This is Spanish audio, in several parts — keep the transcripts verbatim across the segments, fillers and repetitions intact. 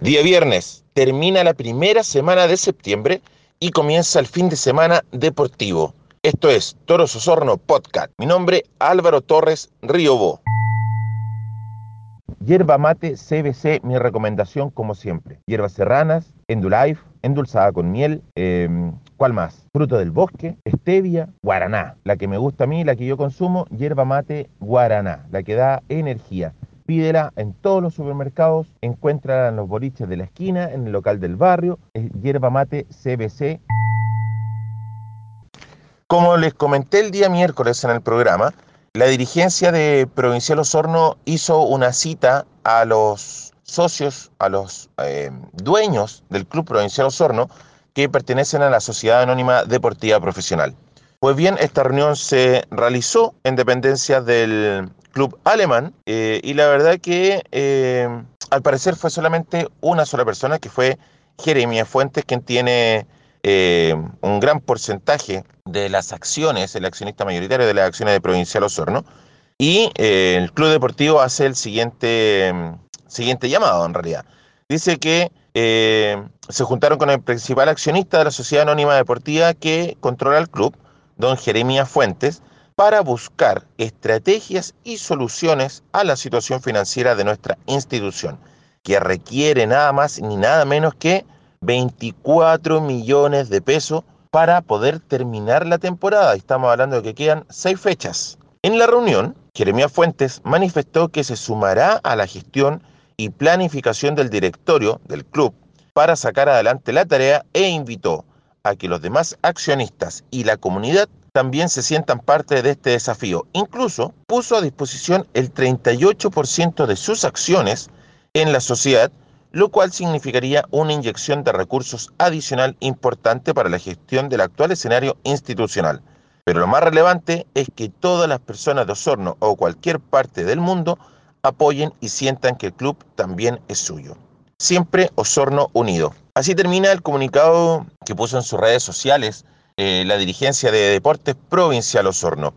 Día viernes, termina la primera semana de septiembre y comienza el fin de semana deportivo. Esto es Toros Osorno Podcast. Mi nombre, Álvaro Torres Riobó. Yerba mate C B C, mi recomendación como siempre. Hierbas serranas, Endulife, endulzada con miel, eh, ¿cuál más? Fruto del bosque, stevia, guaraná. La que me gusta a mí, la que yo consumo, yerba mate guaraná, la que da energía. Pídela en todos los supermercados, encuéntrala en los boliches de la esquina, en el local del barrio, es yerba mate C B C. Como les comenté el día miércoles en el programa, la dirigencia de Provincial Osorno hizo una cita a los socios, a los eh, dueños del Club Provincial Osorno que pertenecen a la Sociedad Anónima Deportiva Profesional. Pues bien, esta reunión se realizó en dependencia del club alemán eh, y la verdad que eh, al parecer fue solamente una sola persona, que fue Jeremías Fuentes, quien tiene eh, un gran porcentaje de las acciones, el accionista mayoritario de las acciones de Provincial Osorno, y eh, el club deportivo hace el siguiente, siguiente llamado en realidad. Dice que eh, se juntaron con el principal accionista de la Sociedad Anónima Deportiva que controla el club, don Jeremías Fuentes, para buscar estrategias y soluciones a la situación financiera de nuestra institución, que requiere nada más ni nada menos que veinticuatro millones de pesos para poder terminar la temporada. Estamos hablando de que quedan seis fechas. En la reunión, Jeremías Fuentes manifestó que se sumará a la gestión y planificación del directorio del club para sacar adelante la tarea e invitó a que los demás accionistas y la comunidad también se sientan parte de este desafío. Incluso puso a disposición el treinta y ocho por ciento de sus acciones en la sociedad, lo cual significaría una inyección de recursos adicional importante para la gestión del actual escenario institucional. Pero lo más relevante es que todas las personas de Osorno o cualquier parte del mundo apoyen y sientan que el club también es suyo. Siempre Osorno unido. Así termina el comunicado que puso en sus redes sociales eh, la dirigencia de Deportes Provincial Osorno.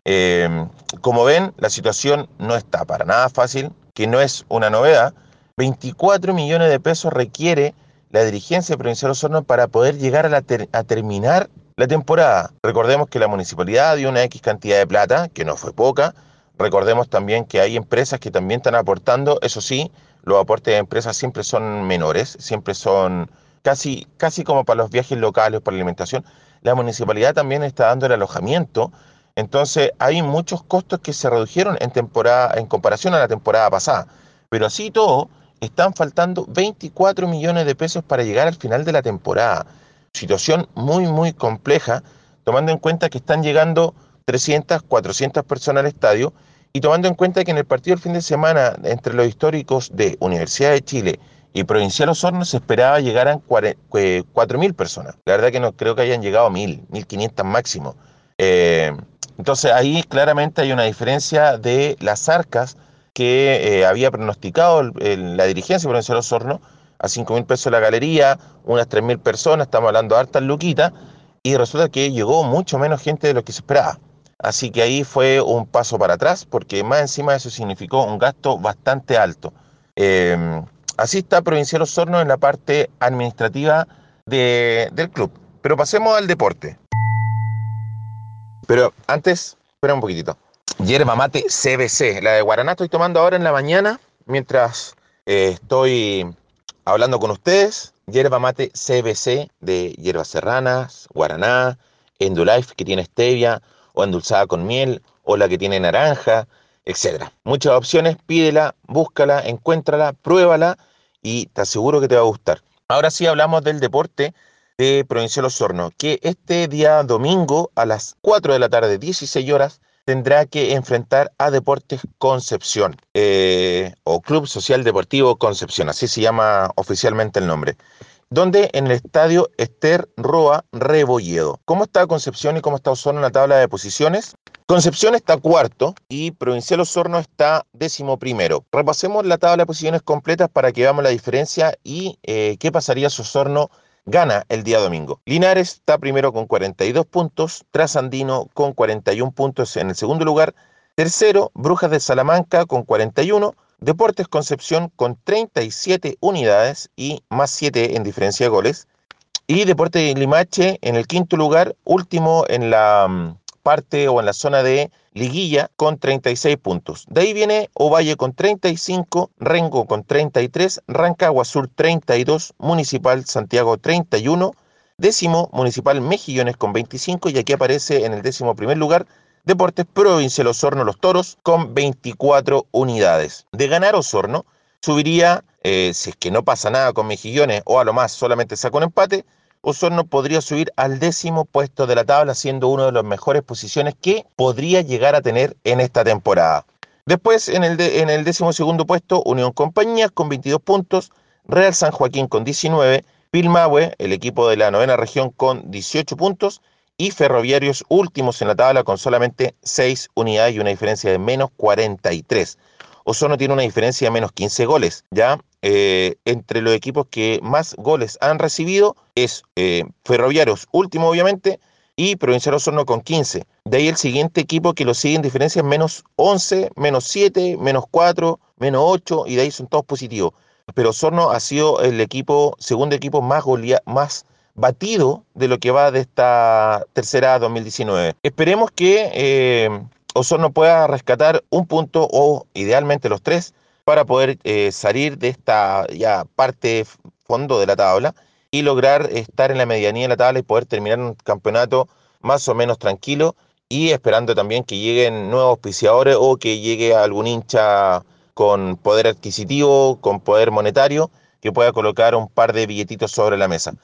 Eh, como ven, la situación no está para nada fácil, que no es una novedad. veinticuatro millones de pesos requiere la dirigencia de Provincial Osorno para poder llegar a, la ter a terminar la temporada. Recordemos que la municipalidad dio una X cantidad de plata, que no fue poca. Recordemos también que hay empresas que también están aportando. Eso sí, los aportes de empresas siempre son menores, siempre son casi, casi como para los viajes locales, para la alimentación. La municipalidad también está dando el alojamiento. Entonces hay muchos costos que se redujeron en temporada, en comparación a la temporada pasada. Pero así todo, están faltando veinticuatro millones de pesos para llegar al final de la temporada. Situación muy, muy compleja, tomando en cuenta que están llegando trescientas, cuatrocientas personas al estadio y tomando en cuenta que en el partido del fin de semana entre los históricos de Universidad de Chile y Provincial Osorno se esperaba llegaran cuatro mil personas. La verdad que no creo que hayan llegado a mil, mil quinientas máximo. Eh, entonces ahí claramente hay una diferencia de las arcas que eh, había pronosticado el, el, la dirigencia de Provincial Osorno a cinco mil pesos la galería, unas tres mil personas, estamos hablando de hartas luquitas, y resulta que llegó mucho menos gente de lo que se esperaba. Así que ahí fue un paso para atrás, porque más encima eso significó un gasto bastante alto. Eh, así está Provincial Osorno en la parte administrativa de, del club. Pero pasemos al deporte. Pero antes, espera un poquitito. Yerba mate C B C, la de guaraná estoy tomando ahora en la mañana, mientras eh, estoy hablando con ustedes. Yerba mate C B C de hierbas serranas, guaraná, Endulife que tiene stevia, o endulzada con miel, o la que tiene naranja, etcétera. Muchas opciones, pídela, búscala, encuéntrala, pruébala y te aseguro que te va a gustar. Ahora sí hablamos del deporte de Provincial Osorno, que este día domingo a las cuatro de la tarde, dieciséis horas, tendrá que enfrentar a Deportes Concepción, eh, o Club Social Deportivo Concepción, así se llama oficialmente el nombre, donde en el estadio Ester Roa Rebolledo. ¿Cómo está Concepción y cómo está Osorno en la tabla de posiciones? Concepción está cuarto y Provincial Osorno está décimo primero. Repasemos la tabla de posiciones completas para que veamos la diferencia y eh, qué pasaría si Osorno gana el día domingo. Linares está primero con cuarenta y dos puntos, Trasandino con cuarenta y uno puntos en el segundo lugar, Tercero, Brujas de Salamanca con cuarenta y uno. Deportes Concepción con treinta y siete unidades y más siete en diferencia de goles. Y Deportes Limache en el quinto lugar, último en la mm, parte o en la zona de liguilla con treinta y seis puntos. De ahí viene Ovalle con treinta y cinco, Rengo con treinta y tres, Rancagua Sur treinta y dos, Municipal Santiago treinta y uno, décimo Municipal Mejillones con veinticinco y aquí aparece en el décimo primer lugar Deportes Provincial Osorno Los Toros con veinticuatro unidades. De ganar Osorno, subiría, eh, si es que no pasa nada con Mejillones o a lo más solamente saca un empate, Osorno podría subir al décimo puesto de la tabla, siendo una de las mejores posiciones que podría llegar a tener en esta temporada. Después, en el, de, en el décimo segundo puesto, Unión Compañías con veintidós puntos, Real San Joaquín con diecinueve, Pilmahue, el equipo de la novena región, con dieciocho puntos, y Ferroviarios últimos en la tabla con solamente seis unidades y una diferencia de menos cuarenta y tres. Osorno tiene una diferencia de menos quince goles, ¿ya? Eh, entre los equipos que más goles han recibido es eh, Ferroviarios último, obviamente, y Provincial Osorno con quince. De ahí el siguiente equipo que lo sigue en diferencias menos once, menos siete, menos cuatro, menos ocho, y de ahí son todos positivos. Pero Osorno ha sido el equipo, segundo equipo más golea, más batido de lo que va de esta tercera dos mil diecinueve. Esperemos que eh, Osorno pueda rescatar un punto o idealmente los tres para poder eh, salir de esta ya parte fondo de la tabla y lograr estar en la medianía de la tabla y poder terminar un campeonato más o menos tranquilo y esperando también que lleguen nuevos auspiciadores o que llegue algún hincha con poder adquisitivo, con poder monetario, que pueda colocar un par de billetitos sobre la mesa.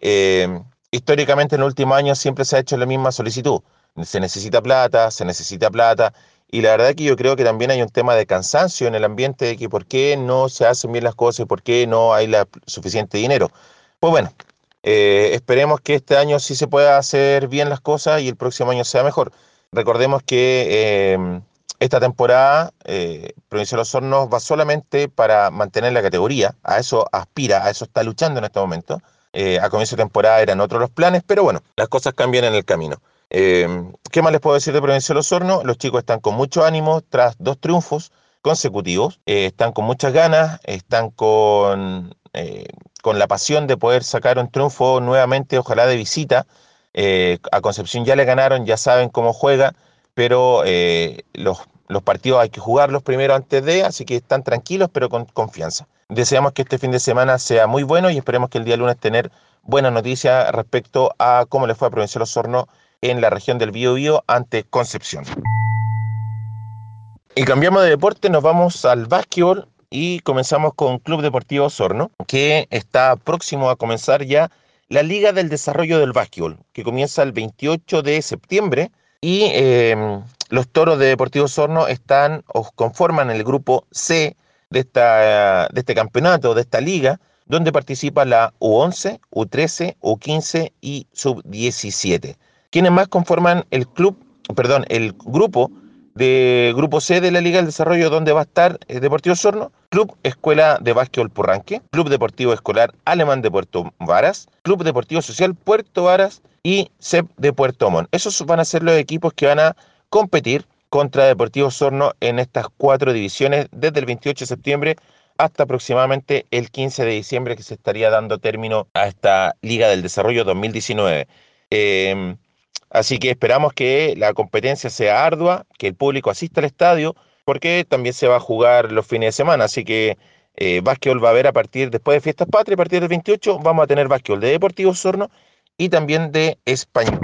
Eh, históricamente en los últimos años siempre se ha hecho la misma solicitud. Se necesita plata, se necesita plata, y la verdad que yo creo que también hay un tema de cansancio en el ambiente de que por qué no se hacen bien las cosas y por qué no hay la suficiente dinero. Pues bueno, eh, esperemos que este año sí se pueda hacer bien las cosas y el próximo año sea mejor. Recordemos que eh, esta temporada eh, Provincial Osorno va solamente para mantener la categoría, a eso aspira, a eso está luchando en este momento. Eh, a comienzo de temporada eran otros los planes, pero bueno, las cosas cambian en el camino. Eh, ¿Qué más les puedo decir de Provincial Osorno? Los chicos están con mucho ánimo tras dos triunfos consecutivos, eh, están con muchas ganas, están con, eh, con la pasión de poder sacar un triunfo nuevamente, ojalá de visita. Eh, a Concepción ya le ganaron, ya saben cómo juega, pero eh, los, los partidos hay que jugarlos primero antes de, así que están tranquilos pero con confianza. Deseamos que este fin de semana sea muy bueno y esperemos que el día lunes tener buenas noticias respecto a cómo le fue a Provincial Osorno en la región del Biobío ante Concepción. Y cambiamos de deporte, nos vamos al básquetbol y comenzamos con Club Deportivo Osorno, que está próximo a comenzar ya la Liga del Desarrollo del Básquetbol, que comienza el veintiocho de septiembre y eh, los Toros de Deportivo Osorno están o conforman el grupo C de, esta, de este campeonato, de esta liga, donde participa la U once, U trece, U quince y sub diecisiete. Quienes más conforman el club, perdón, el grupo de Grupo C de la Liga del Desarrollo, donde va a estar eh, Deportivo Osorno, Club Escuela de Básquetbol Purranque, Club Deportivo Escolar Alemán de Puerto Varas, Club Deportivo Social Puerto Varas y C E P de Puerto Montt. Esos van a ser los equipos que van a competir contra Deportivo Osorno en estas cuatro divisiones desde el veintiocho de septiembre hasta aproximadamente el quince de diciembre, que se estaría dando término a esta Liga del Desarrollo dos mil diecinueve. Eh, Así que esperamos que la competencia sea ardua, que el público asista al estadio, porque también se va a jugar los fines de semana. Así que eh, básquetbol va a haber a partir, después de Fiestas Patrias, a partir del veintiocho, vamos a tener básquetbol de Deportivo Osorno y también de Español.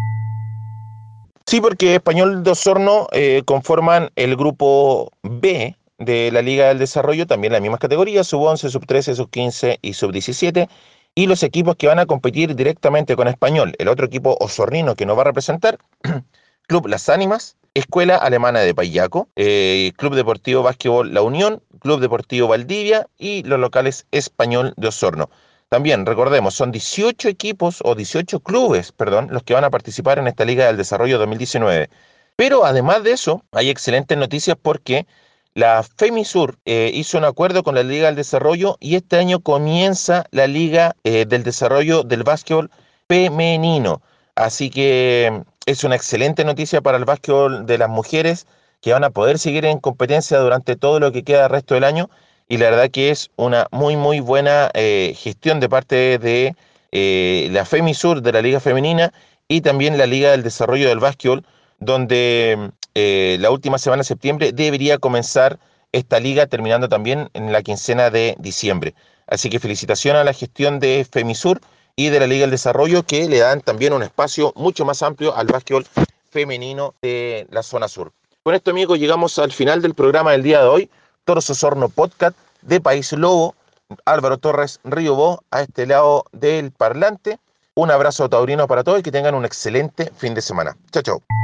Sí, porque Español de Osorno eh, conforman el grupo B de la Liga del Desarrollo, también las mismas categorías, sub once, sub trece, sub quince y sub diecisiete. Y los equipos que van a competir directamente con Español, el otro equipo osornino que nos va a representar, Club Las Ánimas, Escuela Alemana de Payaco, eh, Club Deportivo Básquetbol La Unión, Club Deportivo Valdivia y los locales Español de Osorno. También, recordemos, son dieciocho equipos o dieciocho clubes, perdón, los que van a participar en esta Liga del Desarrollo dos mil diecinueve. Pero además de eso, hay excelentes noticias porque la FEMISUR eh, hizo un acuerdo con la Liga del Desarrollo y este año comienza la Liga eh, del Desarrollo del Básquetbol Femenino. Así que es una excelente noticia para el básquetbol de las mujeres, que van a poder seguir en competencia durante todo lo que queda del resto del año, y la verdad que es una muy muy buena eh, gestión de parte de eh, la FEMISUR, de la Liga Femenina, y también la Liga del Desarrollo del Básquetbol, donde eh, la última semana de septiembre debería comenzar esta liga, terminando también en la quincena de diciembre. Así que felicitaciones a la gestión de FEMISUR y de la Liga del Desarrollo, que le dan también un espacio mucho más amplio al básquetbol femenino de la zona sur. Con esto, amigos, llegamos al final del programa del día de hoy. Toros Osorno Podcast de País Lobo, Álvaro Torres Riobó, a este lado del parlante. Un abrazo taurino para todos y que tengan un excelente fin de semana. Chao, chao.